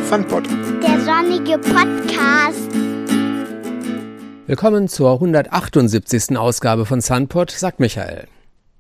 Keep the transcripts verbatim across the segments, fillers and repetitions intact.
Sunpod. Der sonnige Podcast. Willkommen zur hundertachtundsiebzigsten Ausgabe von Sunpod, sagt Michael.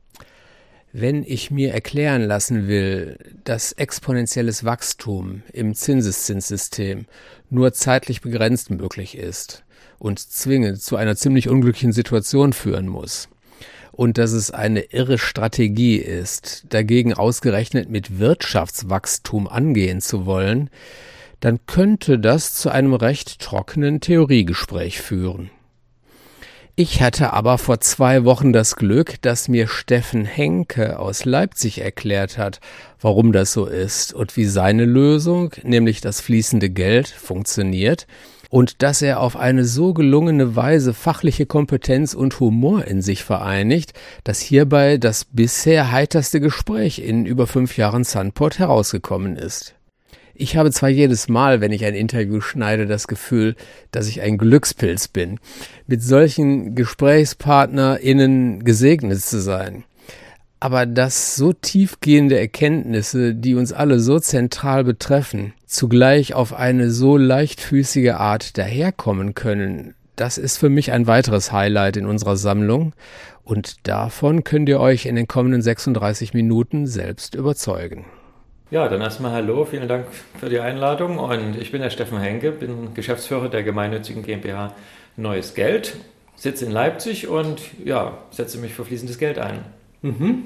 Wenn ich mir erklären lassen will, dass exponentielles Wachstum im Zinseszinssystem nur zeitlich begrenzt möglich ist und zwingend zu einer ziemlich unglücklichen Situation führen muss, und dass es eine irre Strategie ist, dagegen ausgerechnet mit Wirtschaftswachstum angehen zu wollen, dann könnte das zu einem recht trockenen Theoriegespräch führen. Ich hatte aber vor zwei Wochen das Glück, dass mir Steffen Henke aus Leipzig erklärt hat, warum das so ist und wie seine Lösung, nämlich das fließende Geld, funktioniert und dass er auf eine so gelungene Weise fachliche Kompetenz und Humor in sich vereinigt, dass hierbei das bisher heiterste Gespräch in über fünf Jahren Sunpod herausgekommen ist. Ich habe zwar jedes Mal, wenn ich ein Interview schneide, das Gefühl, dass ich ein Glückspilz bin, mit solchen GesprächspartnerInnen gesegnet zu sein. Aber dass so tiefgehende Erkenntnisse, die uns alle so zentral betreffen, zugleich auf eine so leichtfüßige Art daherkommen können, das ist für mich ein weiteres Highlight in unserer Sammlung. Und davon könnt ihr euch in den kommenden sechsunddreißig Minuten selbst überzeugen. Ja, dann erstmal hallo, vielen Dank für die Einladung und ich bin der Steffen Henke, bin Geschäftsführer der gemeinnützigen GmbH Neues Geld, sitze in Leipzig und ja, setze mich für fließendes Geld ein. Mhm.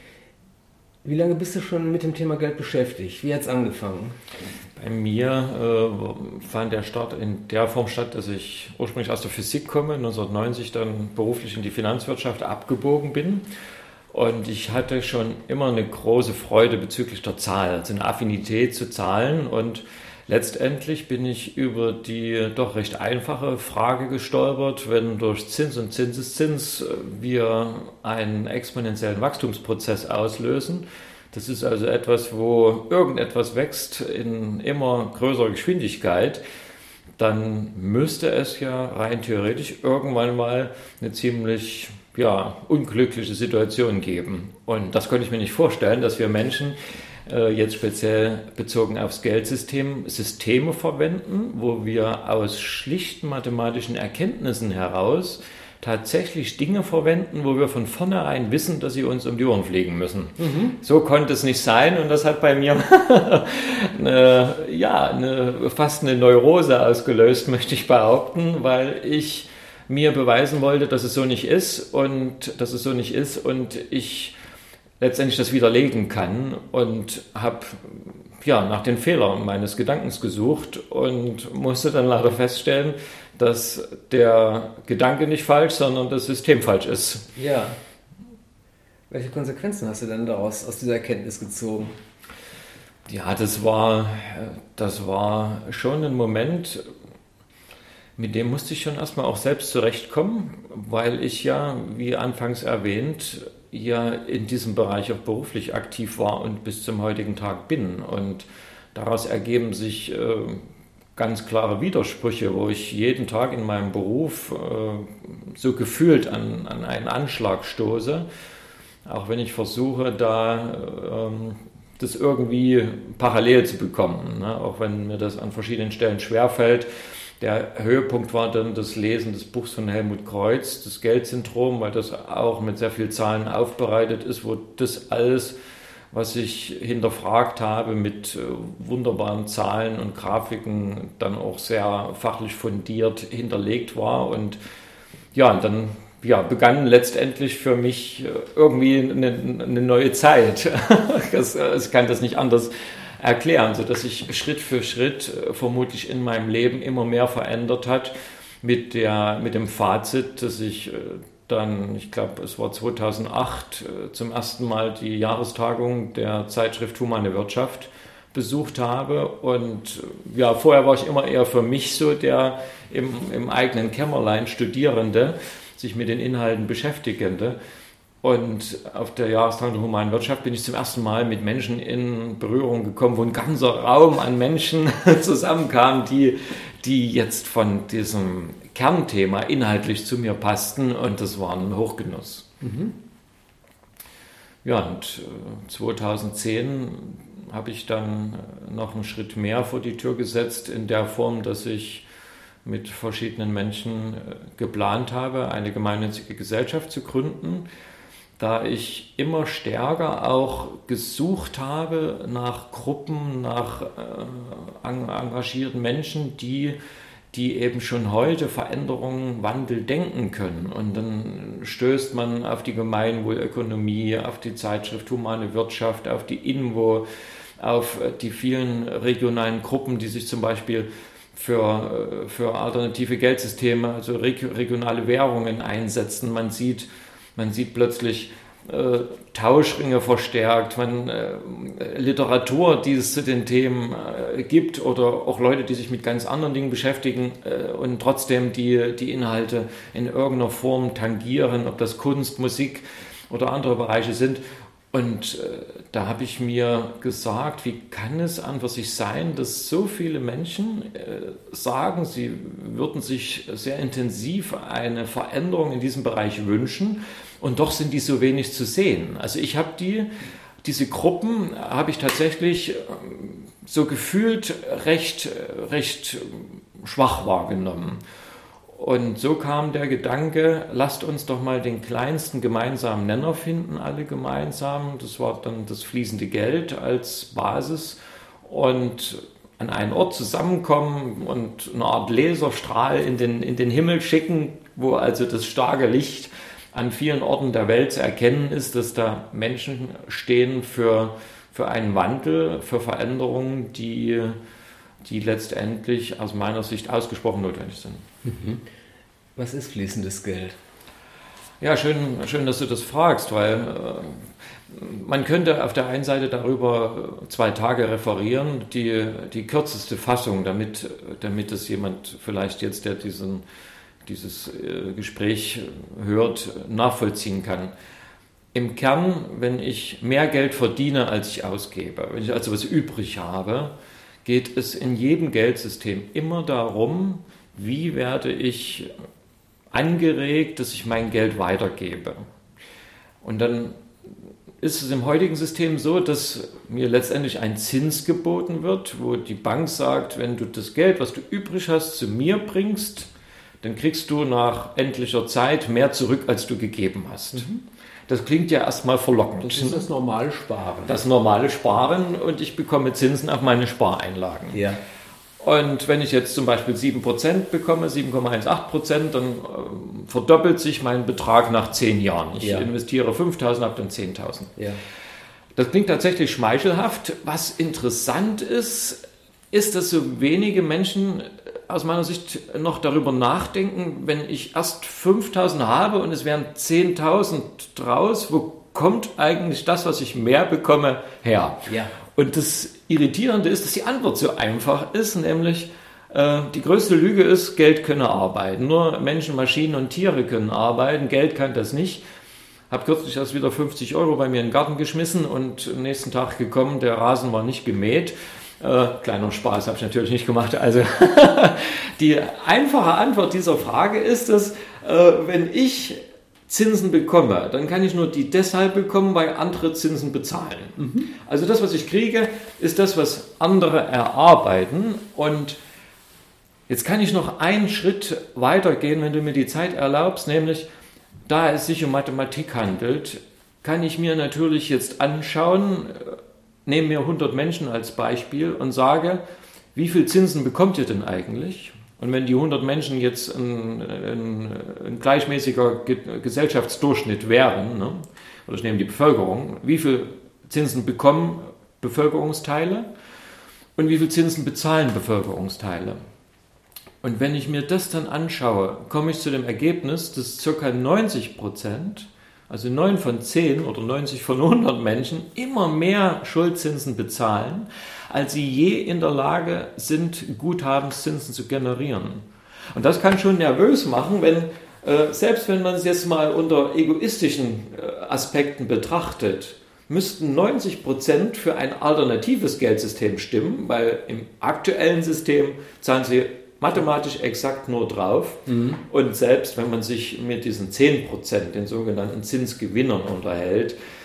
Wie lange bist du schon mit dem Thema Geld beschäftigt? Wie hat es angefangen? Bei mir äh, fand der Start in der Form statt, dass ich ursprünglich aus der Physik komme, neunzehnhundertneunzig dann beruflich in die Finanzwirtschaft abgebogen bin. Und ich hatte schon immer eine große Freude bezüglich der Zahl, also eine Affinität zu Zahlen. Und letztendlich bin ich über die doch recht einfache Frage gestolpert, wenn durch Zins und Zinseszins wir einen exponentiellen Wachstumsprozess auslösen. Das ist also etwas, wo irgendetwas wächst in immer größerer Geschwindigkeit. Dann müsste es ja rein theoretisch irgendwann mal eine ziemlich ja, unglückliche Situation geben. Und das konnte ich mir nicht vorstellen, dass wir Menschen äh, jetzt speziell bezogen aufs Geldsystem Systeme verwenden, wo wir aus schlichten mathematischen Erkenntnissen heraus tatsächlich Dinge verwenden, wo wir von vornherein wissen, dass sie uns um die Ohren fliegen müssen. Mhm. So konnte es nicht sein und das hat bei mir eine, ja, eine, fast eine Neurose ausgelöst, möchte ich behaupten, weil ich mir beweisen wollte, dass es so nicht ist und dass es so nicht ist und ich letztendlich das widerlegen kann und habe ja nach den Fehlern meines Gedankens gesucht und musste dann leider feststellen, dass der Gedanke nicht falsch, sondern das System falsch ist. Ja. Welche Konsequenzen hast du denn daraus aus dieser Erkenntnis gezogen? Ja, das war, das war schon ein Moment, mit dem musste ich schon erstmal auch selbst zurechtkommen, weil ich ja, wie anfangs erwähnt, ja in diesem Bereich auch beruflich aktiv war und bis zum heutigen Tag bin. Und daraus ergeben sich äh, ganz klare Widersprüche, wo ich jeden Tag in meinem Beruf äh, so gefühlt an, an einen Anschlag stoße, auch wenn ich versuche, da äh, das irgendwie parallel zu bekommen, ne? Auch wenn mir das an verschiedenen Stellen schwerfällt. Der Höhepunkt war dann das Lesen des Buchs von Helmut Kreuz, das Geldsyndrom, weil das auch mit sehr vielen Zahlen aufbereitet ist, wo das alles, was ich hinterfragt habe, mit wunderbaren Zahlen und Grafiken dann auch sehr fachlich fundiert hinterlegt war. Und ja, dann ja, begann letztendlich für mich irgendwie eine, eine neue Zeit. Ich kann das nicht anders erklären, sodass sich Schritt für Schritt vermutlich in meinem Leben immer mehr verändert hat mit, der, mit dem Fazit, dass ich dann, ich glaube, es war zweitausendacht, zum ersten Mal die Jahrestagung der Zeitschrift Humane Wirtschaft besucht habe. Und ja, vorher war ich immer eher für mich so der im, im eigenen Kämmerlein Studierende, sich mit den Inhalten Beschäftigende. Und auf der Jahrestagung der Humanen Wirtschaft bin ich zum ersten Mal mit Menschen in Berührung gekommen, wo ein ganzer Raum an Menschen zusammenkam, die, die jetzt von diesem Kernthema inhaltlich zu mir passten. Und das war ein Hochgenuss. Mhm. Ja, und zweitausendzehn habe ich dann noch einen Schritt mehr vor die Tür gesetzt, in der Form, dass ich mit verschiedenen Menschen geplant habe, eine gemeinnützige Gesellschaft zu gründen, da ich immer stärker auch gesucht habe nach Gruppen, nach äh, engagierten Menschen, die, die eben schon heute Veränderungen, Wandel denken können. Und dann stößt man auf die Gemeinwohlökonomie, auf die Zeitschrift Humane Wirtschaft, auf die INVO, auf die vielen regionalen Gruppen, die sich zum Beispiel für, für alternative Geldsysteme, also regionale Währungen einsetzen. Man sieht, man sieht plötzlich äh, Tauschringe verstärkt, man äh, Literatur, die es zu den Themen äh, gibt, oder auch Leute, die sich mit ganz anderen Dingen beschäftigen äh, und trotzdem die, die Inhalte in irgendeiner Form tangieren, ob das Kunst, Musik oder andere Bereiche sind. Und äh, da habe ich mir gesagt, wie kann es an für sich sein, dass so viele Menschen äh, sagen, sie würden sich sehr intensiv eine Veränderung in diesem Bereich wünschen, und doch sind die so wenig zu sehen. Also ich habe die, diese Gruppen habe ich tatsächlich äh, so gefühlt recht, recht schwach wahrgenommen. Und so kam der Gedanke, lasst uns doch mal den kleinsten gemeinsamen Nenner finden, alle gemeinsam. Das war dann das fließende Geld als Basis und an einen Ort zusammenkommen und eine Art Laserstrahl in den, in den Himmel schicken, wo also das starke Licht an vielen Orten der Welt zu erkennen ist, dass da Menschen stehen für, für einen Wandel, für Veränderungen, die... die letztendlich aus meiner Sicht ausgesprochen notwendig sind. Was ist fließendes Geld? Ja, schön, schön, dass du das fragst, weil äh, man könnte auf der einen Seite darüber zwei Tage referieren, die, die kürzeste Fassung, damit, damit es jemand vielleicht jetzt, der diesen, dieses äh, Gespräch hört, nachvollziehen kann. Im Kern, wenn ich mehr Geld verdiene, als ich ausgebe, wenn ich also was übrig habe, geht es in jedem Geldsystem immer darum, wie werde ich angeregt, dass ich mein Geld weitergebe. Und dann ist es im heutigen System so, dass mir letztendlich ein Zins geboten wird, wo die Bank sagt, wenn du das Geld, was du übrig hast, zu mir bringst, dann kriegst du nach endlicher Zeit mehr zurück, als du gegeben hast. Mhm. Das klingt ja erstmal verlockend. Das ist das normale Sparen. Das normale Sparen, und ich bekomme Zinsen auf meine Spareinlagen. Ja. Und wenn ich jetzt zum Beispiel sieben Prozent bekomme, sieben Komma achtzehn Prozent, dann äh, verdoppelt sich mein Betrag nach zehn Jahren. Ich ja. investiere fünftausend, habe dann zehntausend. Ja. Das klingt tatsächlich schmeichelhaft. Was interessant ist, ist, dass so wenige Menschen aus meiner Sicht noch darüber nachdenken, wenn ich erst fünftausend habe und es wären zehntausend draus, wo kommt eigentlich das, was ich mehr bekomme, her? Ja. Und das Irritierende ist, dass die Antwort so einfach ist, nämlich äh, die größte Lüge ist, Geld könne arbeiten. Nur Menschen, Maschinen und Tiere können arbeiten, Geld kann das nicht. Habe kürzlich erst wieder fünfzig Euro bei mir in den Garten geschmissen und am nächsten Tag gekommen, der Rasen war nicht gemäht. Äh, kleiner Spaß, habe ich natürlich nicht gemacht. Also die einfache Antwort dieser Frage ist, dass äh, wenn ich Zinsen bekomme, dann kann ich nur die deshalb bekommen, weil andere Zinsen bezahlen. Mhm. Also das, was ich kriege, ist das, was andere erarbeiten. Und jetzt kann ich noch einen Schritt weitergehen, wenn du mir die Zeit erlaubst, nämlich da es sich um Mathematik handelt, kann ich mir natürlich jetzt anschauen, nehme mir hundert Menschen als Beispiel und sage, wie viel Zinsen bekommt ihr denn eigentlich? Und wenn die hundert Menschen jetzt ein, ein, ein gleichmäßiger Gesellschaftsdurchschnitt wären, ne, oder ich nehme die Bevölkerung, wie viel Zinsen bekommen Bevölkerungsteile und wie viel Zinsen bezahlen Bevölkerungsteile? Und wenn ich mir das dann anschaue, komme ich zu dem Ergebnis, dass ca. neunzig Prozent, also neun von zehn oder neunzig von hundert Menschen immer mehr Schuldzinsen bezahlen, als sie je in der Lage sind, Guthabenszinsen zu generieren. Und das kann schon nervös machen, wenn, äh, selbst wenn man es jetzt mal unter egoistischen äh, Aspekten betrachtet, müssten neunzig Prozent für ein alternatives Geldsystem stimmen, weil im aktuellen System zahlen sie mathematisch exakt nur drauf. Mhm. Und selbst wenn man sich mit diesen zehn Prozent, den sogenannten Zinsgewinnern, unterhält,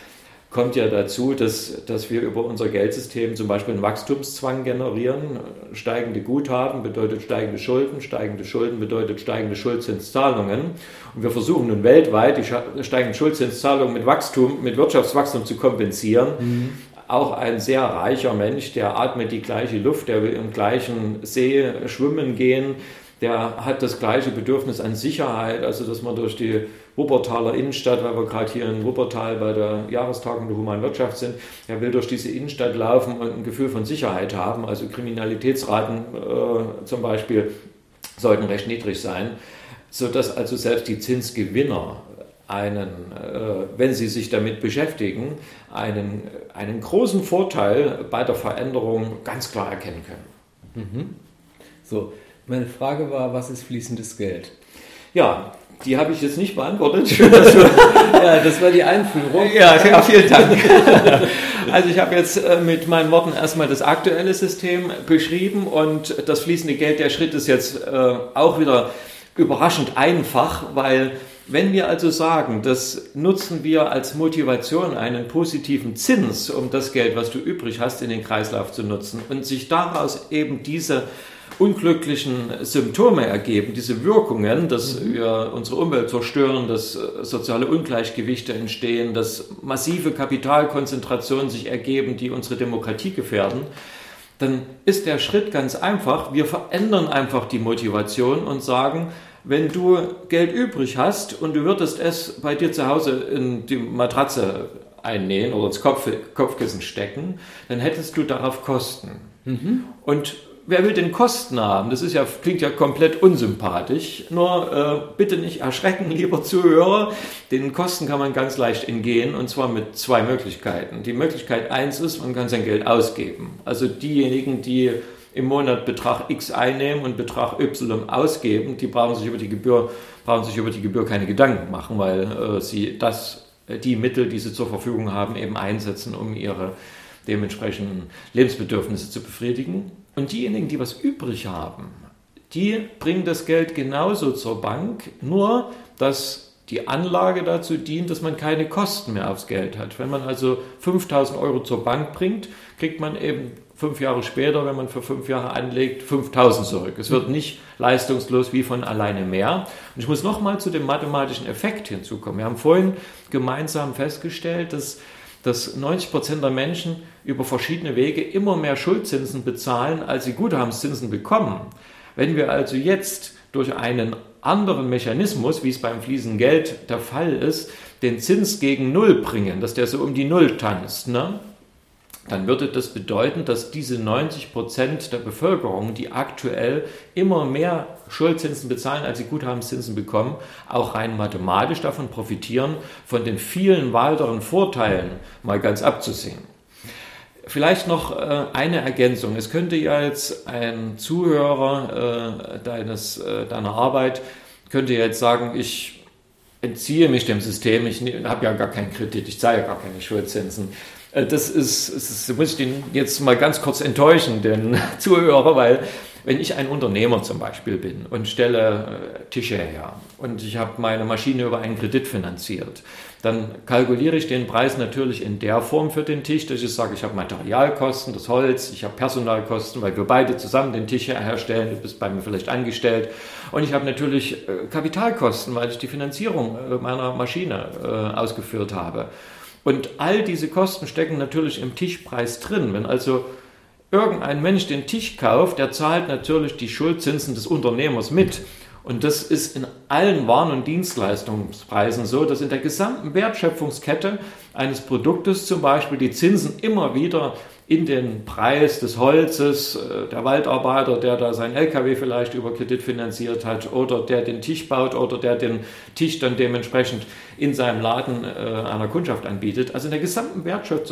kommt ja dazu, dass, dass wir über unser Geldsystem zum Beispiel einen Wachstumszwang generieren. Steigende Guthaben bedeutet steigende Schulden, steigende Schulden bedeutet steigende Schuldzinszahlungen. Und wir versuchen nun weltweit die steigenden Schuldzinszahlungen mit Wachstum, mit Wirtschaftswachstum zu kompensieren. Mhm. Auch ein sehr reicher Mensch, der atmet die gleiche Luft, der will im gleichen See schwimmen gehen, der hat das gleiche Bedürfnis an Sicherheit, also dass man durch die Wuppertaler Innenstadt, weil wir gerade hier in Wuppertal bei der Jahrestagung der Humanen Wirtschaft sind, er will durch diese Innenstadt laufen und ein Gefühl von Sicherheit haben, also Kriminalitätsraten äh, zum Beispiel sollten recht niedrig sein, sodass also selbst die Zinsgewinner einen, äh, wenn sie sich damit beschäftigen, einen, einen großen Vorteil bei der Veränderung ganz klar erkennen können. Mhm. So, meine Frage war, was ist fließendes Geld? Ja, die habe ich jetzt nicht beantwortet. Ja, das war die Einführung. Ja, ja, vielen Dank. Also ich habe jetzt mit meinen Worten erstmal das aktuelle System beschrieben und das fließende Geld, der Schritt ist jetzt äh, auch wieder überraschend einfach, weil wenn wir also sagen, das nutzen wir als Motivation einen positiven Zins, um das Geld, was du übrig hast, in den Kreislauf zu nutzen und sich daraus eben diese unglücklichen Symptome ergeben, diese Wirkungen, dass mhm. wir unsere Umwelt zerstören, dass soziale Ungleichgewichte entstehen, dass massive Kapitalkonzentrationen sich ergeben, die unsere Demokratie gefährden, dann ist der Schritt ganz einfach. Wir verändern einfach die Motivation und sagen, wenn du Geld übrig hast und du würdest es bei dir zu Hause in die Matratze einnähen oder ins Kopf, Kopfkissen stecken, dann hättest du darauf Kosten. Mhm. Und wer will denn Kosten haben? Das ist ja, klingt ja komplett unsympathisch. Nur äh, bitte nicht erschrecken, lieber Zuhörer. Den Kosten kann man ganz leicht entgehen und zwar mit zwei Möglichkeiten. Die Möglichkeit eins ist, man kann sein Geld ausgeben. Also diejenigen, die im Monat Betrag X einnehmen und Betrag Y ausgeben, die brauchen sich über die Gebühr, brauchen sich über die Gebühr keine Gedanken machen, weil äh, sie das, die Mittel, die sie zur Verfügung haben, eben einsetzen, um ihre dementsprechenden Lebensbedürfnisse zu befriedigen. Und diejenigen, die was übrig haben, die bringen das Geld genauso zur Bank, nur dass die Anlage dazu dient, dass man keine Kosten mehr aufs Geld hat. Wenn man also fünftausend Euro zur Bank bringt, kriegt man eben fünf Jahre später, wenn man für fünf Jahre anlegt, fünftausend zurück. Es wird nicht leistungslos wie von alleine mehr. Und ich muss nochmal zu dem mathematischen Effekt hinzukommen. Wir haben vorhin gemeinsam festgestellt, dass dass neunzig Prozent der Menschen über verschiedene Wege immer mehr Schuldzinsen bezahlen, als sie Guthabenszinsen bekommen. Wenn wir also jetzt durch einen anderen Mechanismus, wie es beim fließenden Geld der Fall ist, den Zins gegen Null bringen, dass der so um die Null tanzt, ne? Dann würde das bedeuten, dass diese neunzig Prozent der Bevölkerung, die aktuell immer mehr Schuldzinsen bezahlen, als sie Guthabenszinsen bekommen, auch rein mathematisch davon profitieren, von den vielen weiteren Vorteilen mal ganz abzusehen. Vielleicht noch äh, eine Ergänzung. Es könnte ja jetzt ein Zuhörer äh, deines, äh, deiner Arbeit, könnte jetzt sagen, ich entziehe mich dem System, ich habe ja gar keinen Kredit, ich zahle ja gar keine Schuldzinsen. Das ist, das muss ich den jetzt mal ganz kurz enttäuschen, den Zuhörer, weil wenn ich ein Unternehmer zum Beispiel bin und stelle Tische her und ich habe meine Maschine über einen Kredit finanziert, dann kalkuliere ich den Preis natürlich in der Form für den Tisch, dass ich sage, ich habe Materialkosten, das Holz, ich habe Personalkosten, weil wir beide zusammen den Tisch herstellen, du bist bei mir vielleicht angestellt und ich habe natürlich Kapitalkosten, weil ich die Finanzierung meiner Maschine ausgeführt habe. Und all diese Kosten stecken natürlich im Tischpreis drin. Wenn also irgendein Mensch den Tisch kauft, der zahlt natürlich die Schuldzinsen des Unternehmers mit. Und das ist in allen Waren- und Dienstleistungspreisen so, dass in der gesamten Wertschöpfungskette eines Produktes zum Beispiel die Zinsen immer wieder in den Preis des Holzes, der Waldarbeiter, der da sein L K W vielleicht über Kredit finanziert hat oder der den Tisch baut oder der den Tisch dann dementsprechend in seinem Laden äh, einer Kundschaft anbietet. Also in der gesamten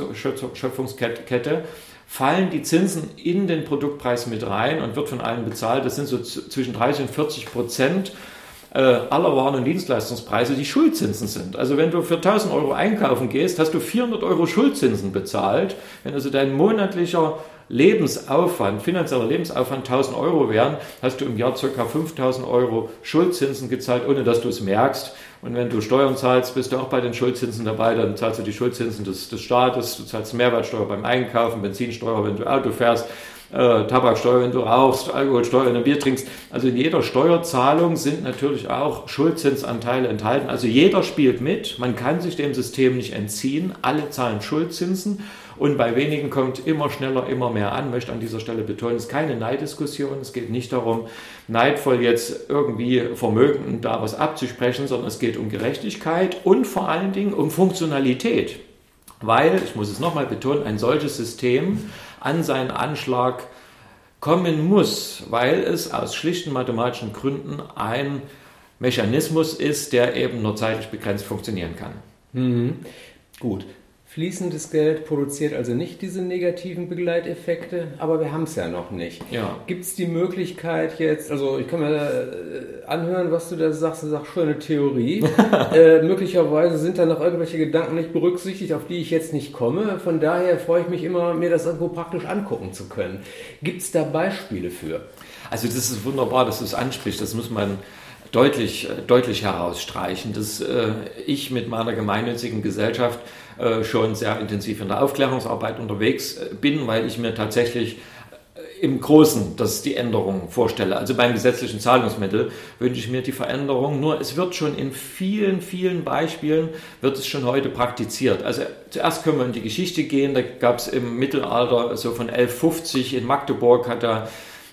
Wertschöpfungskette fallen die Zinsen in den Produktpreis mit rein und wird von allen bezahlt. Das sind so zwischen dreißig und vierzig Prozent äh, aller Waren- und Dienstleistungspreise die Schuldzinsen sind. Also wenn du für tausend Euro einkaufen gehst, hast du vierhundert Euro Schuldzinsen bezahlt. Wenn also dein monatlicher Lebensaufwand, finanzieller Lebensaufwand tausend Euro wären, hast du im Jahr ca. fünftausend Euro Schuldzinsen gezahlt, ohne dass du es merkst. Und wenn du Steuern zahlst, bist du auch bei den Schuldzinsen dabei, dann zahlst du die Schuldzinsen des, des Staates, du zahlst Mehrwertsteuer beim Einkaufen, Benzinsteuer, wenn du Auto fährst, äh, Tabaksteuer, wenn du rauchst, Alkoholsteuer, wenn du Bier trinkst. Also in jeder Steuerzahlung sind natürlich auch Schuldzinsanteile enthalten. Also jeder spielt mit, man kann sich dem System nicht entziehen, alle zahlen Schuldzinsen. Und bei wenigen kommt immer schneller, immer mehr an. Ich möchte an dieser Stelle betonen, es ist keine Neiddiskussion. Es geht nicht darum, neidvoll jetzt irgendwie Vermögenden da was abzusprechen, sondern es geht um Gerechtigkeit und vor allen Dingen um Funktionalität. Weil, ich muss es nochmal betonen, ein solches System an seinen Anschlag kommen muss, weil es aus schlichten mathematischen Gründen ein Mechanismus ist, der eben nur zeitlich begrenzt funktionieren kann. Mhm. Gut. Fließendes Geld produziert also nicht diese negativen Begleiteffekte, aber wir haben es ja noch nicht. Ja. Gibt es die Möglichkeit jetzt, also ich kann mir äh, anhören, was du da sagst, du sagst, schöne Theorie. äh, möglicherweise sind da noch irgendwelche Gedanken nicht berücksichtigt, auf die ich jetzt nicht komme. Von daher freue ich mich immer, mir das irgendwo praktisch angucken zu können. Gibt es da Beispiele für? Also das ist wunderbar, dass du es ansprichst. Das muss man deutlich, deutlich herausstreichen, dass äh, ich mit meiner gemeinnützigen Gesellschaft äh, schon sehr intensiv in der Aufklärungsarbeit unterwegs bin, weil ich mir tatsächlich im Großen das die Änderung vorstelle. Also beim gesetzlichen Zahlungsmittel wünsche ich mir die Veränderung, nur es wird schon in vielen, vielen Beispielen, wird es schon heute praktiziert. Also zuerst können wir in die Geschichte gehen, da gab es im Mittelalter so von elf fünfzig in Magdeburg hat da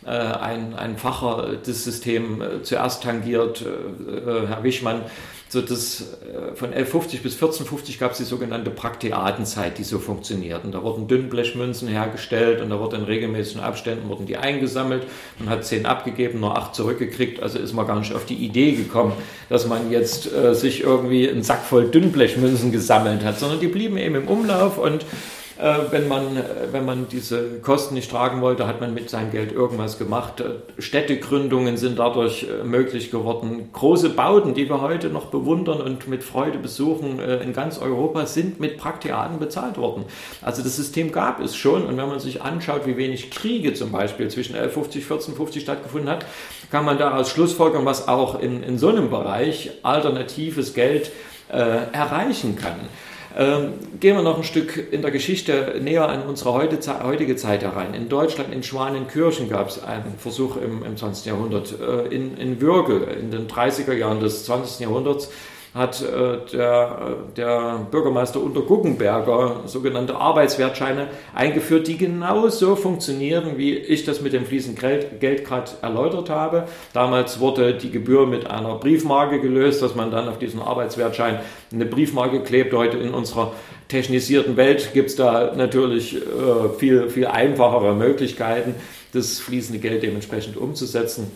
Ein, ein Facher das System zuerst tangiert, äh, Herr Wichmann, so das, äh, von elf fünfzig bis vierzehnhundertfünfzig gab es die sogenannte Prakteatenzeit, die so funktionierten. Da wurden Dünnblechmünzen hergestellt und da wurden in regelmäßigen Abständen wurden die eingesammelt. Man hat zehn abgegeben, nur acht zurückgekriegt, also ist man gar nicht auf die Idee gekommen, dass man jetzt äh, sich irgendwie einen Sack voll Dünnblechmünzen gesammelt hat, sondern die blieben eben im Umlauf und Wenn man, wenn man diese Kosten nicht tragen wollte, hat man mit seinem Geld irgendwas gemacht. Städtegründungen sind dadurch möglich geworden. Große Bauten, die wir heute noch bewundern und mit Freude besuchen in ganz Europa, sind mit Prakteaten bezahlt worden. Also das System gab es schon. Und wenn man sich anschaut, wie wenig Kriege zum Beispiel zwischen elf fünfzig, vierzehnhundertfünfzig stattgefunden hat, kann man daraus schlussfolgern, was auch in, in so einem Bereich alternatives Geld äh, erreichen kann. Ähm, gehen wir noch ein Stück in der Geschichte näher an unsere heute, heutige Zeit herein. In Deutschland, in Schwanenkirchen gab es einen Versuch im, im zwanzigsten Jahrhundert. Äh, in, in Würgel, in den dreißiger Jahren des zwanzigsten Jahrhunderts, hat äh, der, der Bürgermeister Unterguggenberger sogenannte Arbeitswertscheine eingeführt, die genau so funktionieren, wie ich das mit dem fließenden Geld, Geld gerade erläutert habe. Damals wurde die Gebühr mit einer Briefmarke gelöst, dass man dann auf diesen Arbeitswertschein eine Briefmarke klebt. Heute in unserer technisierten Welt gibt es da natürlich äh, viel, viel einfachere Möglichkeiten, das fließende Geld dementsprechend umzusetzen,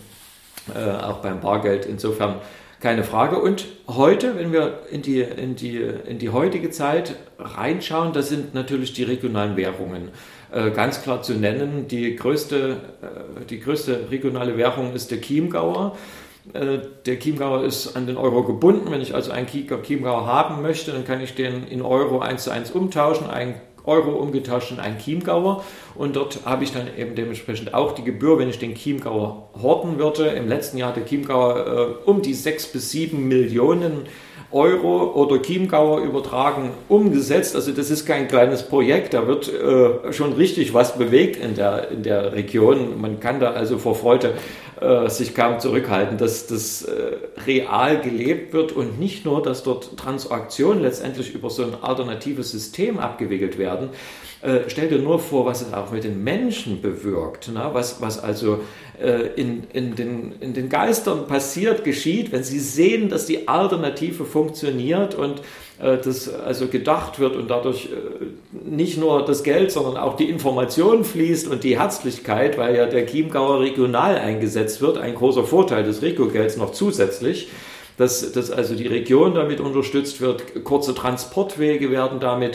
äh, auch beim Bargeld. Insofern keine Frage. Und heute, wenn wir in die, in die, in die heutige Zeit reinschauen, das sind natürlich die regionalen Währungen. Äh, ganz klar zu nennen, die größte, äh, die größte regionale Währung ist der Chiemgauer. Äh, der Chiemgauer ist an den Euro gebunden. Wenn ich also einen Chiemgauer haben möchte, dann kann ich den in Euro eins zu eins umtauschen, ein Euro umgetauscht in einen Chiemgauer und dort habe ich dann eben dementsprechend auch die Gebühr, wenn ich den Chiemgauer horten würde. Im letzten Jahr hat der Chiemgauer äh, um die sechs bis sieben Millionen Euro oder Chiemgauer übertragen umgesetzt. Also das ist kein kleines Projekt, da wird äh, schon richtig was bewegt in der, in der Region. Man kann da also vor Freude äh, sich kaum zurückhalten, dass das äh, real gelebt wird und nicht nur, dass dort Transaktionen letztendlich über so ein alternatives System abgewickelt werden. Äh, stell dir nur vor, was es auch mit den Menschen bewirkt, ne? was, was also äh, in, in, den, in den Geistern passiert, geschieht, wenn sie sehen, dass die Alternative funktioniert und äh, das also gedacht wird und dadurch äh, nicht nur das Geld, sondern auch die Information fließt und die Herzlichkeit, weil ja der Chiemgauer regional eingesetzt wird, ein großer Vorteil des Regiogelds noch zusätzlich. Dass, dass also die Region damit unterstützt wird, kurze Transportwege werden damit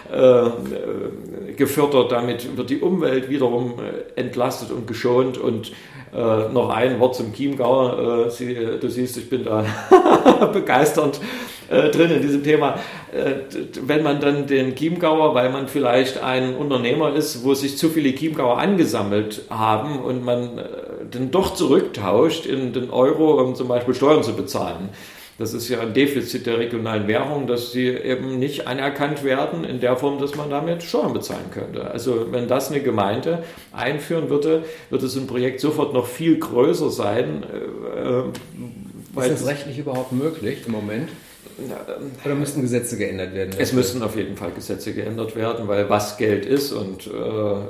äh, gefördert, damit wird die Umwelt wiederum äh, entlastet und geschont. Und äh, noch ein Wort zum Chiemgau. Äh, Sie, du siehst, ich bin da begeisternd äh, drin in diesem Thema. Äh, wenn man dann den Chiemgauer, weil man vielleicht ein Unternehmer ist, wo sich zu viele Chiemgauer angesammelt haben und man äh, dann doch zurücktauscht in den Euro, um zum Beispiel Steuern zu bezahlen. Das ist ja ein Defizit der regionalen Währung, dass sie eben nicht anerkannt werden in der Form, dass man damit Steuern bezahlen könnte. Also wenn das eine Gemeinde einführen würde, würde so ein Projekt sofort noch viel größer sein. Äh, weil ist das rechtlich überhaupt möglich im Moment? Oder müssten Gesetze geändert werden? Es müssten auf jeden Fall Gesetze geändert werden, weil was Geld ist und äh,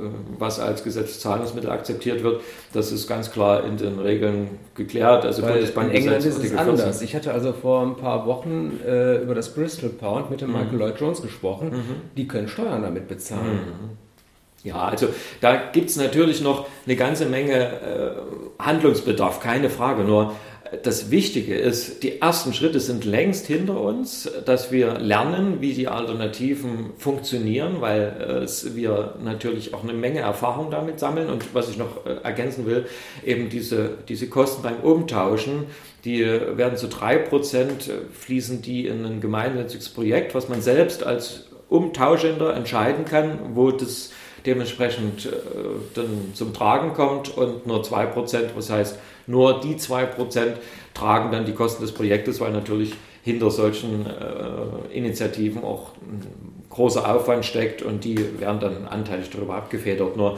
was als Gesetzeszahlungsmittel akzeptiert wird, das ist ganz klar in den Regeln geklärt. Also weil in England ist es anders. Ich hatte also vor ein paar Wochen äh, über das Bristol Pound mit dem mhm. Michael Lloyd Jones gesprochen. Mhm. Die können Steuern damit bezahlen. Mhm. Ja, also da gibt es natürlich noch eine ganze Menge äh, Handlungsbedarf, keine Frage. Nur das Wichtige ist, die ersten Schritte sind längst hinter uns, dass wir lernen, wie die Alternativen funktionieren, weil äh, wir natürlich auch eine Menge Erfahrung damit sammeln. Und was ich noch äh, ergänzen will, eben diese, diese Kosten beim Umtauschen, die werden zu drei Prozent fließen die in ein gemeinnütziges Projekt, was man selbst als Umtauschender entscheiden kann, wo das dementsprechend äh, dann zum Tragen kommt, und nur zwei Prozent, was heißt, nur die zwei Prozent tragen dann die Kosten des Projektes, weil natürlich hinter solchen äh, Initiativen auch ein großer Aufwand steckt und die werden dann anteilig darüber abgefedert. Nur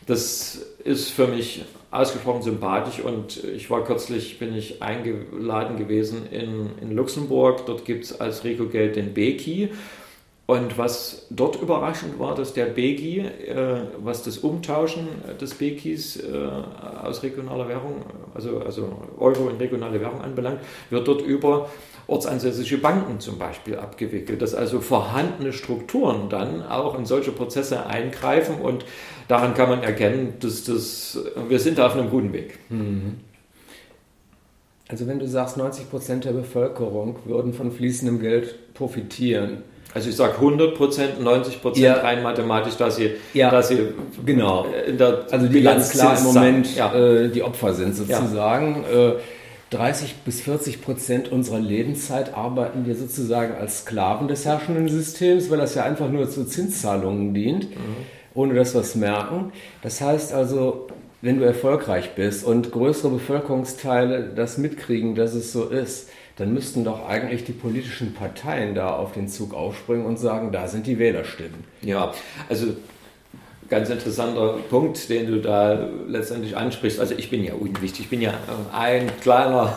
das ist für mich ausgesprochen sympathisch, und ich war kürzlich, bin ich eingeladen gewesen in, in Luxemburg, dort gibt es als Rico-Geld den B K I. Und was dort überraschend war, dass der B G I, äh, was das Umtauschen des B K Is äh, aus regionaler Währung, also, also Euro in regionale Währung anbelangt, wird dort über ortsansässige Banken zum Beispiel abgewickelt, dass also vorhandene Strukturen dann auch in solche Prozesse eingreifen, und daran kann man erkennen, dass das, wir sind da auf einem guten Weg. Mhm. Also wenn du sagst, neunzig Prozent der Bevölkerung würden von fließendem Geld profitieren. Also ich sage hundert Prozent, neunzig Prozent ja. rein mathematisch, dass sie, ja, dass sie genau. in der also die Bilanz ganz klar im Moment ja. äh, die Opfer sind sozusagen. Ja. Äh, dreißig bis vierzig Prozent unserer Lebenszeit arbeiten wir sozusagen als Sklaven des herrschenden Systems, weil das ja einfach nur zu Zinszahlungen dient, mhm. ohne dass wir es merken. Das heißt also, wenn du erfolgreich bist und größere Bevölkerungsteile das mitkriegen, dass es so ist, dann müssten doch eigentlich die politischen Parteien da auf den Zug aufspringen und sagen, da sind die Wählerstimmen. Ja, also ganz interessanter Punkt, den du da letztendlich ansprichst. Also ich bin ja unwichtig, ich bin ja ein kleiner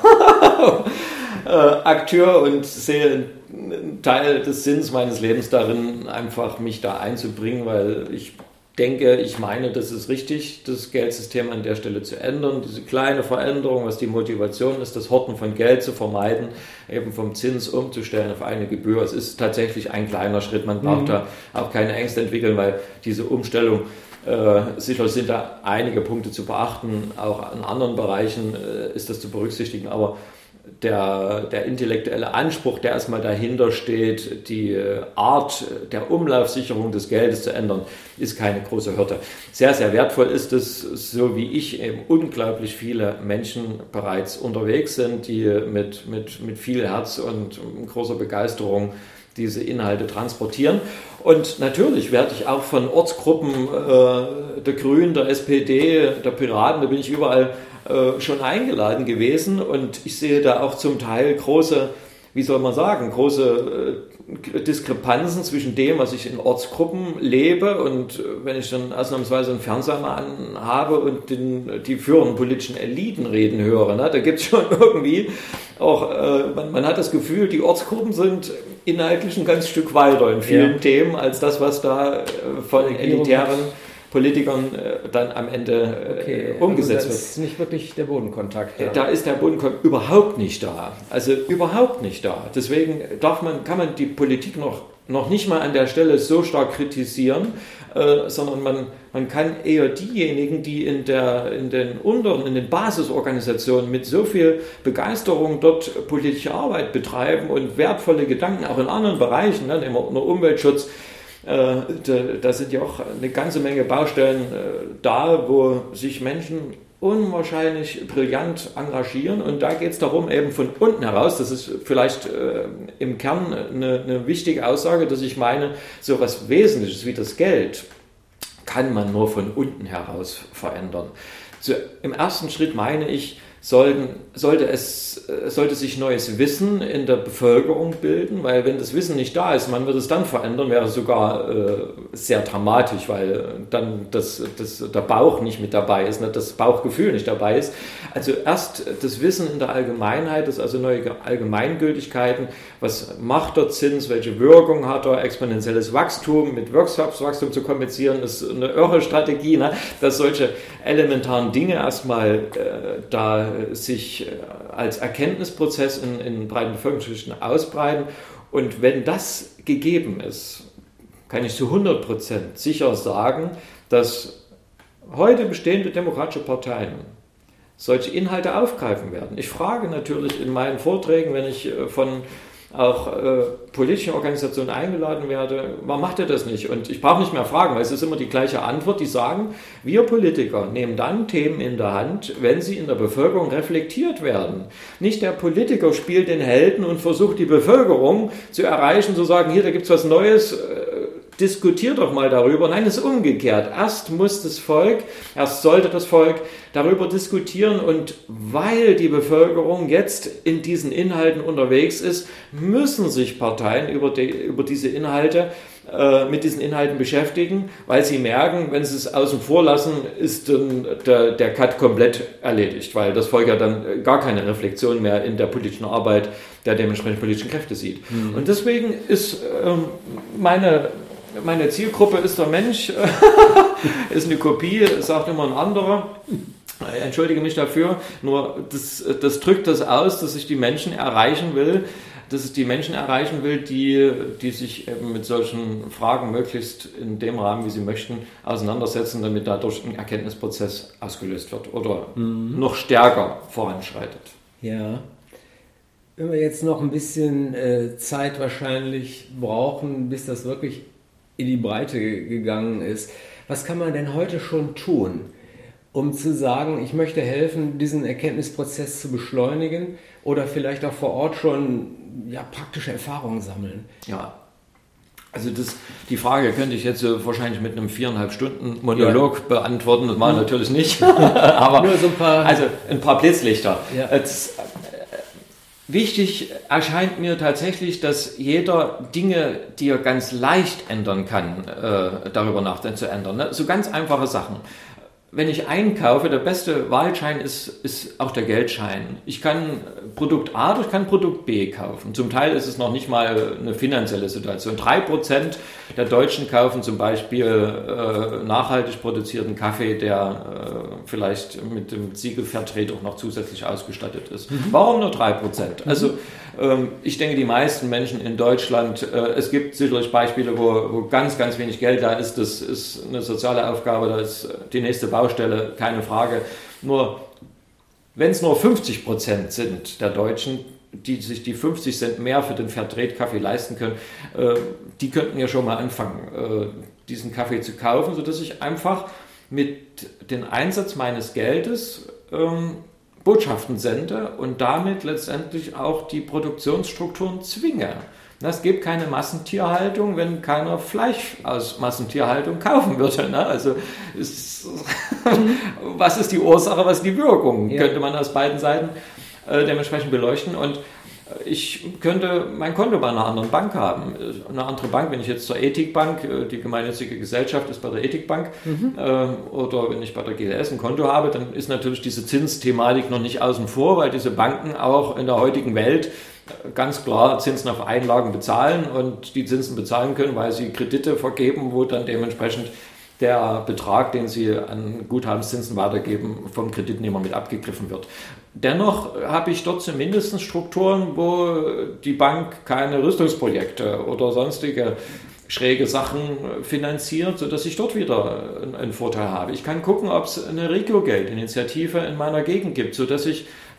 Akteur und sehe einen Teil des Sinns meines Lebens darin, einfach mich da einzubringen, weil ich denke, ich meine, das ist richtig, das Geldsystem an der Stelle zu ändern. Diese kleine Veränderung, was die Motivation ist, das Horten von Geld zu vermeiden, eben vom Zins umzustellen auf eine Gebühr. Es ist tatsächlich ein kleiner Schritt. Man braucht mhm. da auch keine Ängste entwickeln, weil diese Umstellung, äh, sicher sind da einige Punkte zu beachten. Auch in anderen Bereichen äh, ist das zu berücksichtigen, aber Der, der intellektuelle Anspruch, der erstmal dahinter steht, die Art der Umlaufsicherung des Geldes zu ändern, ist keine große Hürde. Sehr, sehr wertvoll ist es, so wie ich, eben unglaublich viele Menschen bereits unterwegs sind, die mit, mit, mit viel Herz und großer Begeisterung diese Inhalte transportieren. Und natürlich werde ich auch von Ortsgruppen äh, der Grünen, der S P D, der Piraten, da bin ich überall äh, schon eingeladen gewesen, und ich sehe da auch zum Teil große, wie soll man sagen, große äh, Diskrepanzen zwischen dem, was ich in Ortsgruppen lebe, und äh, wenn ich dann ausnahmsweise einen Fernseher mal anhabe und den, die führenden politischen Eliten reden höre, ne, da gibt es schon irgendwie auch, äh, man, man hat das Gefühl, die Ortsgruppen sind inhaltlich ein ganz Stück weiter in vielen ja. Themen als das, was da äh, von elitären Politikern äh, dann am Ende äh, okay, umgesetzt also das ist nicht wirklich der Bodenkontakt da. Da ist der Bodenkontakt überhaupt nicht da. Also überhaupt nicht da. Deswegen darf man, kann man die Politik noch, noch nicht mal an der Stelle so stark kritisieren, äh, sondern man, man kann eher diejenigen, die in, der, in den unteren, in den Basisorganisationen mit so viel Begeisterung dort politische Arbeit betreiben und wertvolle Gedanken auch in anderen Bereichen, ne, im Umweltschutz, äh, da, da sind ja auch eine ganze Menge Baustellen äh, da, wo sich Menschen unwahrscheinlich brillant engagieren, und da geht es darum, eben von unten heraus, das ist vielleicht äh, im Kern eine, eine wichtige Aussage, dass ich meine, so etwas Wesentliches wie das Geld kann man nur von unten heraus verändern. So, im ersten Schritt meine ich, sollten, sollte, es, sollte sich neues Wissen in der Bevölkerung bilden, weil wenn das Wissen nicht da ist, man wird es dann verändern, wäre sogar äh, sehr dramatisch, weil dann das, das, der Bauch nicht mit dabei ist, das Bauchgefühl nicht dabei ist. Also erst das Wissen in der Allgemeinheit, das also neue Allgemeingültigkeiten, was macht der Zins, welche Wirkung hat er, exponentielles Wachstum mit Wirtschaftswachstum zu kompensieren, ist eine irre Strategie, ne? Dass solche elementaren Dinge erstmal äh, da sich als Erkenntnisprozess in, in breiten Bevölkerungsschichten ausbreiten. Und wenn das gegeben ist, kann ich zu hundert Prozent sicher sagen, dass heute bestehende demokratische Parteien solche Inhalte aufgreifen werden. Ich frage natürlich in meinen Vorträgen, wenn ich von auch äh, politischen Organisationen eingeladen werde, warum macht ihr das nicht? Und ich brauche nicht mehr fragen, weil es ist immer die gleiche Antwort, die sagen, wir Politiker nehmen dann Themen in der Hand, wenn sie in der Bevölkerung reflektiert werden. Nicht der Politiker spielt den Helden und versucht die Bevölkerung zu erreichen, zu sagen, hier, da gibt es was Neues, äh, diskutiert doch mal darüber. Nein, es ist umgekehrt. Erst muss das Volk, erst sollte das Volk darüber diskutieren, und weil die Bevölkerung jetzt in diesen Inhalten unterwegs ist, müssen sich Parteien über, die, über diese Inhalte, äh, mit diesen Inhalten beschäftigen, weil sie merken, wenn sie es außen vor lassen, ist dann der, der Cut komplett erledigt, weil das Volk ja dann gar keine Reflexion mehr in der politischen Arbeit der dementsprechend politischen Kräfte sieht. Mhm. Und deswegen ist ähm, meine Meine Zielgruppe ist der Mensch, ist eine Kopie, sagt immer ein anderer. Ich entschuldige mich dafür, nur das, das drückt das aus, dass ich die Menschen erreichen will, dass ich die Menschen erreichen will, die, die sich eben mit solchen Fragen möglichst in dem Rahmen, wie sie möchten, auseinandersetzen, damit dadurch ein Erkenntnisprozess ausgelöst wird oder mhm. noch stärker voranschreitet. Ja. Wenn wir jetzt noch ein bisschen äh, Zeit wahrscheinlich brauchen, bis das wirklich in die Breite gegangen ist. Was kann man denn heute schon tun, um zu sagen, ich möchte helfen, diesen Erkenntnisprozess zu beschleunigen oder vielleicht auch vor Ort schon ja, praktische Erfahrungen sammeln? Ja, also das, die Frage könnte ich jetzt äh, wahrscheinlich mit einem viereinhalb Stunden Monolog ja. beantworten, das mache ich natürlich nicht, aber nur so ein paar, also ein paar Blitzlichter. Ja. Das, Wichtig erscheint mir tatsächlich, dass jeder Dinge, die er ganz leicht ändern kann, äh, darüber nachdenken zu ändern. Ne? So ganz einfache Sachen. Wenn ich einkaufe, der beste Wahlschein ist, ist auch der Geldschein. Ich kann Produkt A, ich kann Produkt B kaufen. Zum Teil ist es noch nicht mal eine finanzielle Situation. Drei Prozent der Deutschen kaufen zum Beispiel äh, nachhaltig produzierten Kaffee, der äh, vielleicht mit dem Siegel Fairtrade auch noch zusätzlich ausgestattet ist. Mhm. Warum nur drei Prozent? Mhm. Also ähm, ich denke, die meisten Menschen in Deutschland, äh, es gibt sicherlich Beispiele, wo, wo ganz, ganz wenig Geld da ist. Das ist eine soziale Aufgabe, da ist die nächste Baustelle, keine Frage. Nur wenn es nur fünfzig Prozent sind der Deutschen, die sich die fünfzig Cent mehr für den Fairtrade-Kaffee leisten können, äh, die könnten ja schon mal anfangen, äh, diesen Kaffee zu kaufen, sodass ich einfach mit dem Einsatz meines Geldes ähm, Botschaften sende und damit letztendlich auch die Produktionsstrukturen zwinge. Es gibt keine Massentierhaltung, wenn keiner Fleisch aus Massentierhaltung kaufen würde. Ne? Also ist, was ist die Ursache, was ist die Wirkung? Ja. Könnte man aus beiden Seiten äh, dementsprechend beleuchten. Und ich könnte mein Konto bei einer anderen Bank haben. Eine andere Bank, wenn ich jetzt zur Ethikbank, die gemeinnützige Gesellschaft ist bei der Ethikbank, mhm. äh, oder wenn ich bei der G D S ein Konto habe, dann ist natürlich diese Zinsthematik noch nicht außen vor, weil diese Banken auch in der heutigen Welt ganz klar Zinsen auf Einlagen bezahlen und die Zinsen bezahlen können, weil sie Kredite vergeben, wo dann dementsprechend der Betrag, den sie an Guthabenszinsen weitergeben, vom Kreditnehmer mit abgegriffen wird. Dennoch habe ich dort zumindest Strukturen, wo die Bank keine Rüstungsprojekte oder sonstige schräge Sachen finanziert, sodass ich dort wieder einen Vorteil habe. Ich kann gucken, ob es eine Regio-Geld-Initiative in meiner Gegend gibt, sodass ich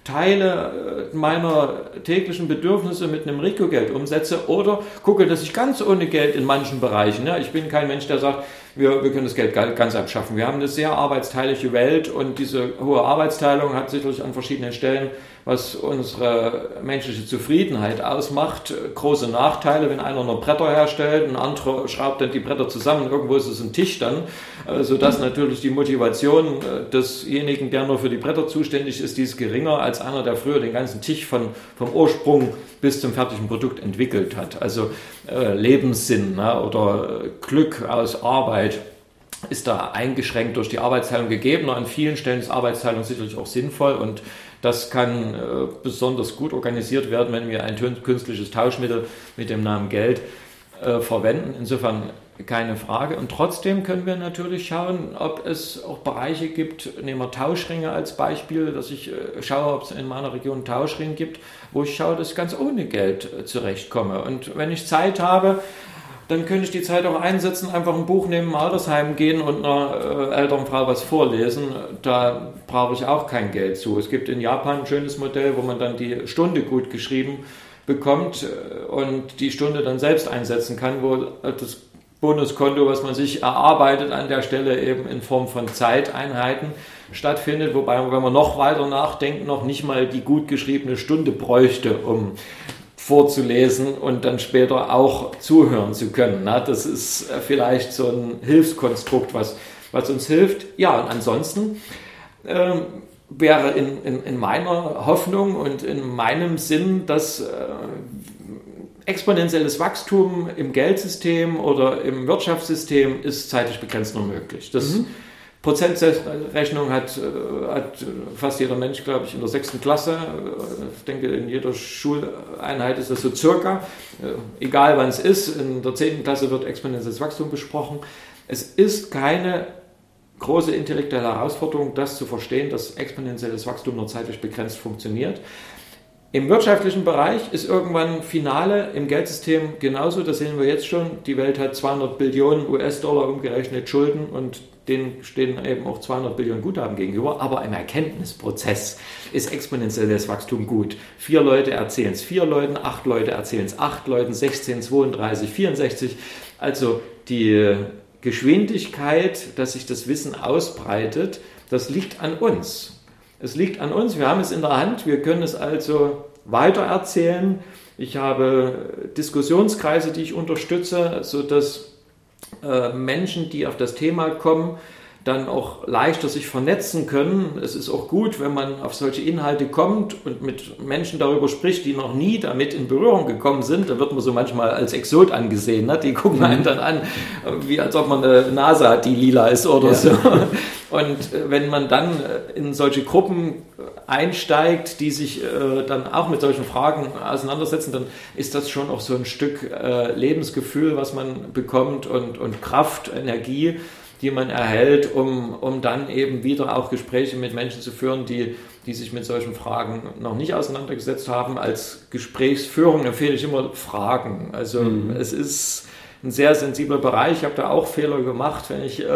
Teile meiner täglichen Bedürfnisse mit einem Rico-Geld umsetze oder gucke, dass ich ganz ohne Geld in manchen Bereichen, ja, ich bin kein Mensch, der sagt, wir, wir können das Geld ganz abschaffen. Wir haben eine sehr arbeitsteilige Welt und diese hohe Arbeitsteilung hat sicherlich an verschiedenen Stellen, was unsere menschliche Zufriedenheit ausmacht, große Nachteile, wenn einer nur Bretter herstellt, ein anderer schraubt dann die Bretter zusammen, irgendwo ist es ein Tisch dann, sodass natürlich die Motivation desjenigen, der nur für die Bretter zuständig ist, die ist geringer als einer, der früher den ganzen Tisch von, vom Ursprung bis zum fertigen Produkt entwickelt hat. Also äh, Lebenssinn, ne, oder Glück aus Arbeit ist da eingeschränkt durch die Arbeitsteilung gegeben. An vielen Stellen ist Arbeitsteilung sicherlich auch sinnvoll und das kann äh, besonders gut organisiert werden, wenn wir ein künstliches Tauschmittel mit dem Namen Geld äh, verwenden. Insofern keine Frage. Und trotzdem können wir natürlich schauen, ob es auch Bereiche gibt, nehmen wir Tauschringe als Beispiel, dass ich äh, schaue, ob es in meiner Region einen Tauschring gibt, wo ich schaue, dass ich ganz ohne Geld äh, zurechtkomme. Und wenn ich Zeit habe, dann könnte ich die Zeit auch einsetzen, einfach ein Buch neben dem Altersheim gehen und einer äh, älteren Frau was vorlesen. Da brauche ich auch kein Geld zu. Es gibt in Japan ein schönes Modell, wo man dann die Stunde gut geschrieben bekommt und die Stunde dann selbst einsetzen kann, wo das Bonuskonto, was man sich erarbeitet, an der Stelle eben in Form von Zeiteinheiten stattfindet, wobei man, wenn man noch weiter nachdenkt, noch nicht mal die gut geschriebene Stunde bräuchte, um vorzulesen und dann später auch zuhören zu können. Das ist vielleicht so ein Hilfskonstrukt, was, was uns hilft. Ja, und ansonsten ähm, wäre in, in, in meiner Hoffnung und in meinem Sinn, dass äh, exponentielles Wachstum im Geldsystem oder im Wirtschaftssystem ist zeitlich begrenzt nur möglich. Das mhm. Prozentrechnung hat, hat fast jeder Mensch, glaube ich, in der sechsten Klasse. Ich denke, in jeder Schuleinheit ist das so circa. Egal wann es ist, in der zehnten Klasse wird exponentielles Wachstum besprochen. Es ist keine große intellektuelle Herausforderung, das zu verstehen, dass exponentielles Wachstum nur zeitlich begrenzt funktioniert. Im wirtschaftlichen Bereich ist irgendwann Finale, im Geldsystem genauso, das sehen wir jetzt schon. Die Welt hat zweihundert Billionen U S-Dollar umgerechnet Schulden und denen stehen eben auch zweihundert Billionen Guthaben gegenüber. Aber im Erkenntnisprozess ist exponentielles Wachstum gut. Vier Leute erzählen es vier Leuten, acht Leute erzählen es acht Leuten, sechzehn, zweiunddreißig, vierundsechzig. Also die Geschwindigkeit, dass sich das Wissen ausbreitet, das liegt an uns. Es liegt an uns, wir haben es in der Hand, wir können es also weitererzählen. Ich habe Diskussionskreise, die ich unterstütze, sodass äh, Menschen, die auf das Thema kommen, dann auch leichter sich vernetzen können. Es ist auch gut, wenn man auf solche Inhalte kommt und mit Menschen darüber spricht, die noch nie damit in Berührung gekommen sind. Da wird man so manchmal als Exot angesehen. Ne? Die gucken einen dann an, wie als ob man eine Nase hat, die lila ist oder ja. so. Und wenn man dann in solche Gruppen einsteigt, die sich äh, dann auch mit solchen Fragen auseinandersetzen, dann ist das schon auch so ein Stück äh, Lebensgefühl, was man bekommt und, und Kraft, Energie, die man erhält, um, um dann eben wieder auch Gespräche mit Menschen zu führen, die, die sich mit solchen Fragen noch nicht auseinandergesetzt haben. Als Gesprächsführung empfehle ich immer Fragen. Also mhm. es ist ein sehr sensibler Bereich. Ich habe da auch Fehler gemacht, wenn ich äh,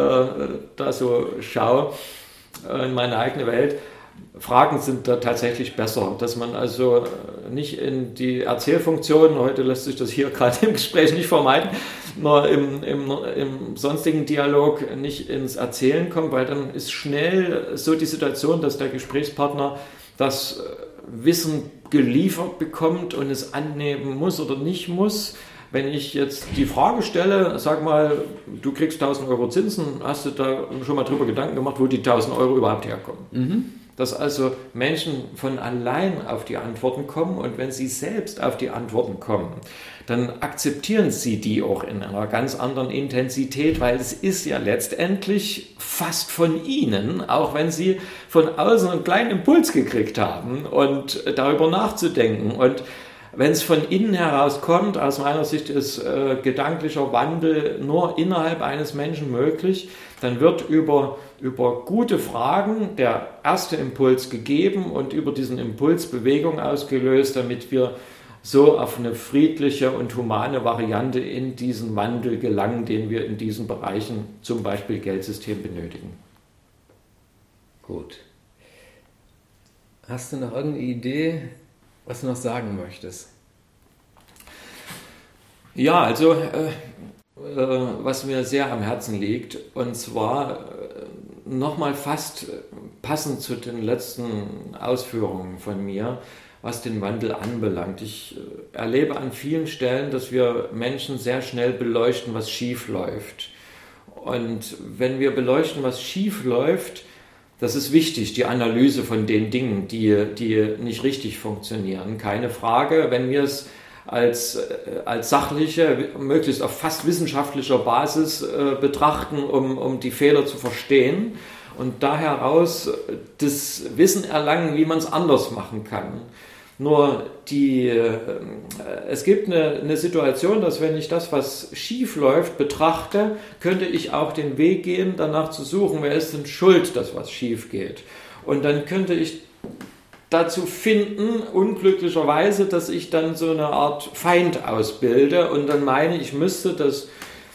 da so schaue äh, in meine eigene Welt. Fragen sind da tatsächlich besser, dass man also nicht in die Erzählfunktion, heute lässt sich das hier gerade im Gespräch nicht vermeiden, nur im, im, im sonstigen Dialog nicht ins Erzählen kommt, weil dann ist schnell so die Situation, dass der Gesprächspartner das Wissen geliefert bekommt und es annehmen muss oder nicht muss. Wenn ich jetzt die Frage stelle, sag mal, du kriegst tausend Euro Zinsen, hast du da schon mal drüber Gedanken gemacht, wo die tausend Euro überhaupt herkommen? Mhm. Dass also Menschen von allein auf die Antworten kommen und wenn sie selbst auf die Antworten kommen, dann akzeptieren sie die auch in einer ganz anderen Intensität, weil es ist ja letztendlich fast von ihnen, auch wenn sie von außen einen kleinen Impuls gekriegt haben und darüber nachzudenken. Und wenn es von innen heraus kommt, aus meiner Sicht ist äh, gedanklicher Wandel nur innerhalb eines Menschen möglich, dann wird über, über gute Fragen der erste Impuls gegeben und über diesen Impuls Bewegung ausgelöst, damit wir so auf eine friedliche und humane Variante in diesen Wandel gelangen, den wir in diesen Bereichen, zum Beispiel Geldsystem, benötigen. Gut. Hast du noch irgendeine Idee, was du noch sagen möchtest? Ja, also äh, äh, was mir sehr am Herzen liegt, und zwar äh, nochmal fast passend zu den letzten Ausführungen von mir, was den Wandel anbelangt. Ich äh, erlebe an vielen Stellen, dass wir Menschen sehr schnell beleuchten, was schief läuft. Und wenn wir beleuchten, was schief läuft, das ist wichtig, die Analyse von den Dingen, die, die nicht richtig funktionieren. Keine Frage, wenn wir es als, als sachliche, möglichst auf fast wissenschaftlicher Basis äh, betrachten, um, um die Fehler zu verstehen und da heraus das Wissen erlangen, wie man es anders machen kann. Nur die, äh, es gibt eine, eine Situation, dass wenn ich das, was schief läuft, betrachte, könnte ich auch den Weg gehen, danach zu suchen, wer ist denn schuld, dass was schief geht. Und dann könnte ich dazu finden, unglücklicherweise, dass ich dann so eine Art Feind ausbilde und dann meine, ich müsste das,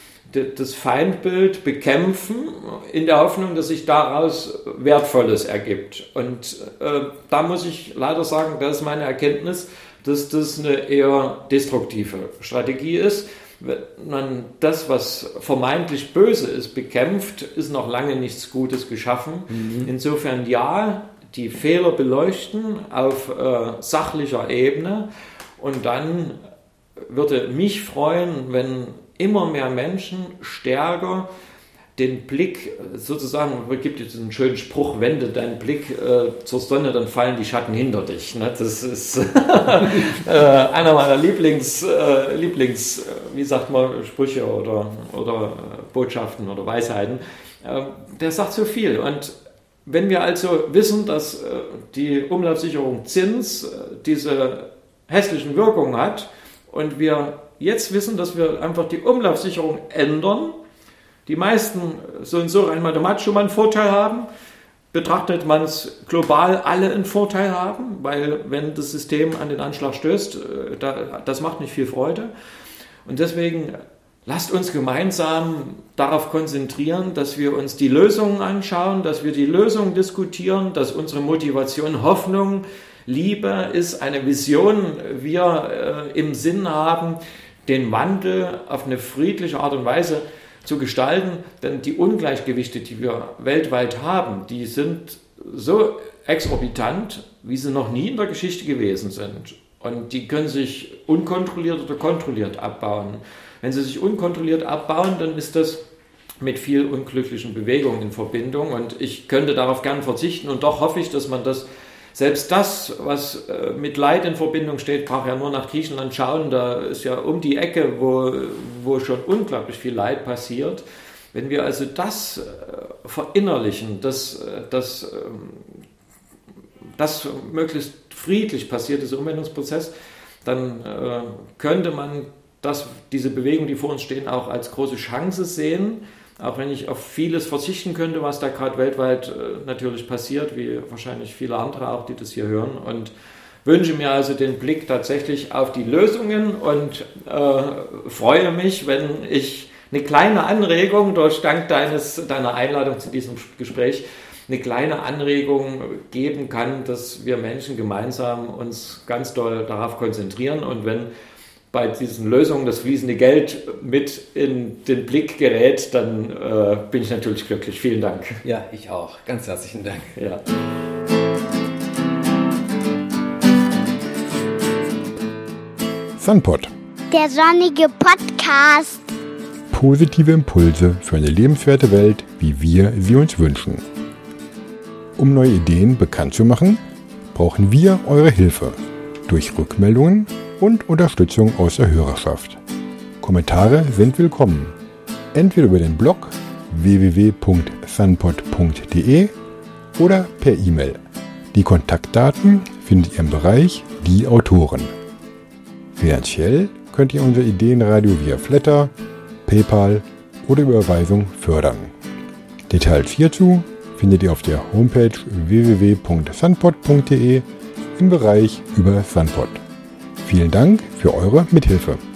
das Feindbild bekämpfen, in der Hoffnung, dass sich daraus Wertvolles ergibt. Und äh, da muss ich leider sagen, das ist meine Erkenntnis, dass das eine eher destruktive Strategie ist. Wenn man das, was vermeintlich böse ist, bekämpft, ist noch lange nichts Gutes geschaffen. Mhm. Insofern ja, die Fehler beleuchten auf äh, sachlicher Ebene, und dann würde mich freuen, wenn immer mehr Menschen stärker den Blick, sozusagen, es gibt jetzt einen schönen Spruch, wende deinen Blick äh, zur Sonne, dann fallen die Schatten hinter dich. Ne? Das ist äh, einer meiner Lieblings, äh, Lieblings, wie sagt man, Sprüche oder, oder Botschaften oder Weisheiten. Äh, der sagt so viel. Und wenn wir also wissen, dass äh, die Umlaufsicherung Zins äh, diese hässlichen Wirkungen hat und wir jetzt wissen, dass wir einfach die Umlaufsicherung ändern, die meisten so und so rein mathematisch schon mal einen Vorteil haben, betrachtet man es global alle einen Vorteil haben, weil wenn das System an den Anschlag stößt, äh, da, das macht nicht viel Freude. Und deswegen lasst uns gemeinsam darauf konzentrieren, dass wir uns die Lösungen anschauen, dass wir die Lösungen diskutieren, dass unsere Motivation, Hoffnung, Liebe ist, eine Vision wir äh, im Sinn haben, den Wandel auf eine friedliche Art und Weise zu gestalten. Denn die Ungleichgewichte, die wir weltweit haben, die sind so exorbitant, wie sie noch nie in der Geschichte gewesen sind. Und die können sich unkontrolliert oder kontrolliert abbauen. Wenn sie sich unkontrolliert abbauen, dann ist das mit viel unglücklichen Bewegungen in Verbindung. Und ich könnte darauf gern verzichten. Und doch hoffe ich, dass man das, selbst das, was mit Leid in Verbindung steht, braucht ja nur nach Griechenland schauen. Da ist ja um die Ecke, wo, wo schon unglaublich viel Leid passiert. Wenn wir also das verinnerlichen, dass das, das möglichst friedlich passiert, dieser Umwandlungsprozess, dann äh, könnte man das, diese Bewegung, die vor uns stehen, auch als große Chance sehen, auch wenn ich auf vieles verzichten könnte, was da gerade weltweit äh, natürlich passiert, wie wahrscheinlich viele andere auch, die das hier hören, und wünsche mir also den Blick tatsächlich auf die Lösungen und äh, freue mich, wenn ich eine kleine Anregung durch Dank deines, deiner Einladung zu diesem Gespräch eine kleine Anregung geben kann, dass wir Menschen gemeinsam uns ganz doll darauf konzentrieren, und wenn bei diesen Lösungen das fließende Geld mit in den Blick gerät, dann äh, bin ich natürlich glücklich. Vielen Dank. Ja, ich auch. Ganz herzlichen Dank. Ja. Sunpod. Der sonnige Podcast. Positive Impulse für eine lebenswerte Welt, wie wir sie uns wünschen. Um neue Ideen bekannt zu machen, brauchen wir eure Hilfe durch Rückmeldungen und Unterstützung aus der Hörerschaft. Kommentare sind willkommen, entweder über den Blog w w w punkt sunpod punkt d e oder per E-Mail. Die Kontaktdaten findet ihr im Bereich Die Autoren. Finanziell könnt ihr unser Ideenradio via Flatter, PayPal oder Überweisung fördern. Details hierzu findet ihr auf der Homepage w w w punkt sunpod punkt d e im Bereich über Sunpod. Vielen Dank für eure Mithilfe.